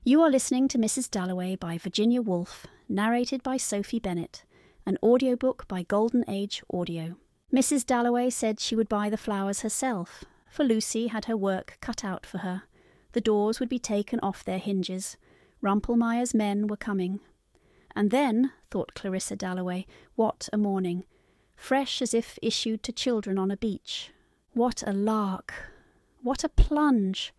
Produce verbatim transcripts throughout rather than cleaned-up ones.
You are listening to Missus Dalloway by Virginia Woolf, narrated by Sophie Bennett, an audiobook by Golden Age Audio. Missus Dalloway said she would buy the flowers herself, for Lucy had her work cut out for her. The doors would be taken off their hinges. Rumpelmeyer's men were coming. And then, thought Clarissa Dalloway, what a morning, fresh as if issued to children on a beach. What a lark! What a plunge!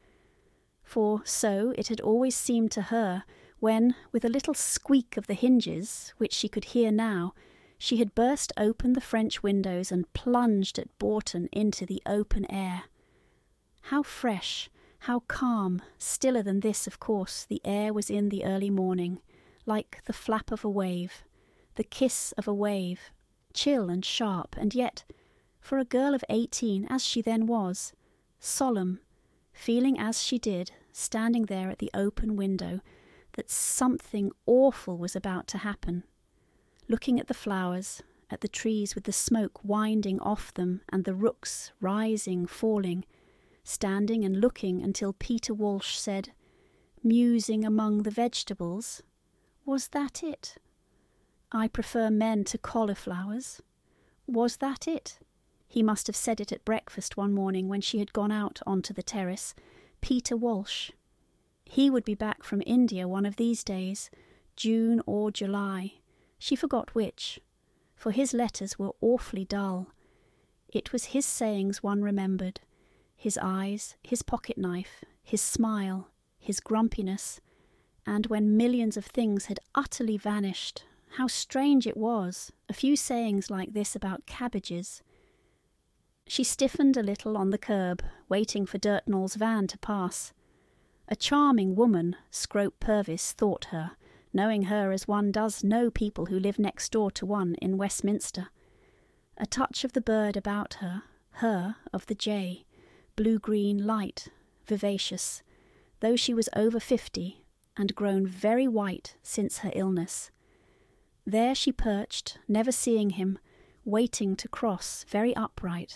For so it had always seemed to her when, with a little squeak of the hinges, which she could hear now, she had burst open the French windows and plunged at Bourton into the open air. How fresh, how calm, stiller than this, of course, the air was in the early morning, like the flap of a wave, the kiss of a wave, chill and sharp, and yet, for a girl of eighteen, as she then was, solemn, feeling as she did, standing there at the open window, that something awful was about to happen. Looking at the flowers, at the trees with the smoke winding off them and the rooks rising, falling, standing and looking until Peter Walsh said, "Musing among the vegetables." Was that it? "I prefer men to cauliflowers." Was that it? He must have said it at breakfast one morning when she had gone out onto the terrace. Peter Walsh. He would be back from India one of these days, June or July. She forgot which, for his letters were awfully dull. It was his sayings one remembered, his eyes, his pocket-knife, his smile, his grumpiness, and when millions of things had utterly vanished, how strange it was, a few sayings like this about cabbages. She stiffened a little on the curb, waiting for Dirtnall's van to pass. A charming woman, Scrope Purvis thought her, knowing her as one does know people who live next door to one in Westminster. A touch of the bird about her, her of the jay, blue-green, light, vivacious, though she was over fifty, and grown very white since her illness. There she perched, never seeing him, waiting to cross, very upright.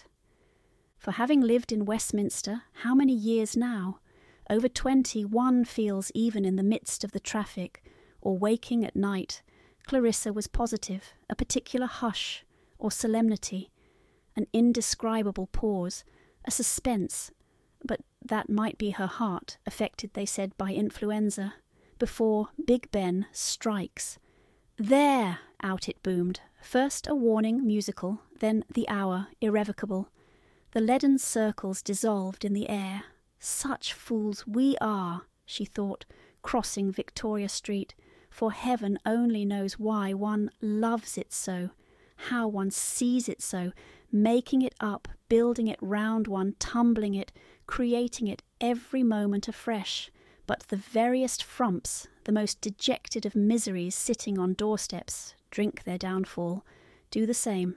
For having lived in Westminster, how many years now? Over twenty one feels even in the midst of the traffic, or waking at night, Clarissa was positive, a particular hush, or solemnity, an indescribable pause, a suspense, but that might be her heart, affected, they said, by influenza, before Big Ben strikes. There! Out it boomed, first a warning musical, then the hour irrevocable. The leaden circles dissolved in the air. Such fools we are, she thought, crossing Victoria Street, for heaven only knows why one loves it so, how one sees it so, making it up, building it round one, tumbling it, creating it every moment afresh, but the veriest frumps, the most dejected of miseries sitting on doorsteps, drink their downfall, do the same.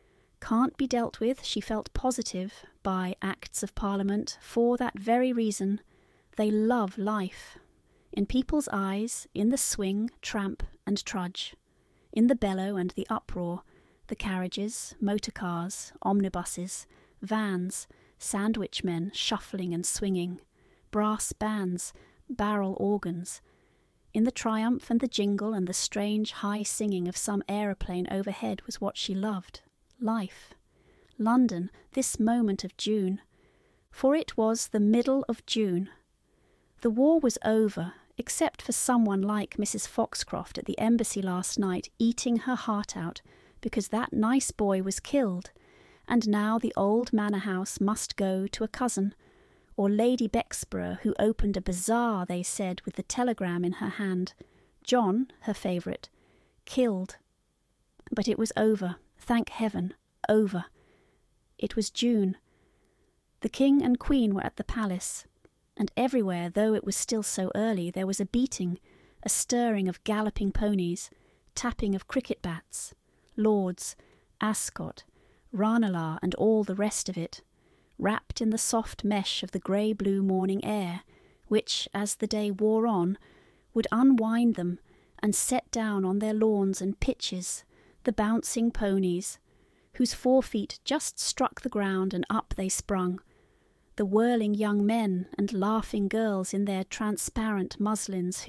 Can't be dealt with, she felt positive, by Acts of Parliament, for that very reason. They love life. In people's eyes, in the swing, tramp and trudge, in the bellow and the uproar, the carriages, motor cars, omnibuses, vans, sandwich men shuffling and swinging, brass bands, barrel organs. In the triumph and the jingle and the strange high singing of some aeroplane overhead was what she loved. Life. London, this moment of June. For it was the middle of June. The war was over, except for someone like Missus Foxcroft at the embassy last night eating her heart out because that nice boy was killed, and now the old manor house must go to a cousin, or Lady Bexborough, who opened a bazaar, they said, with the telegram in her hand. John, her favourite, killed. But it was over, thank heaven, over. It was June. The King and Queen were at the palace, and everywhere, though it was still so early, there was a beating, a stirring of galloping ponies, tapping of cricket bats, Lords, Ascot, Ranelagh, and all the rest of it, wrapped in the soft mesh of the grey-blue morning air, which, as the day wore on, would unwind them and set down on their lawns and pitches the bouncing ponies, whose forefeet just struck the ground and up they sprung, the whirling young men and laughing girls in their transparent muslins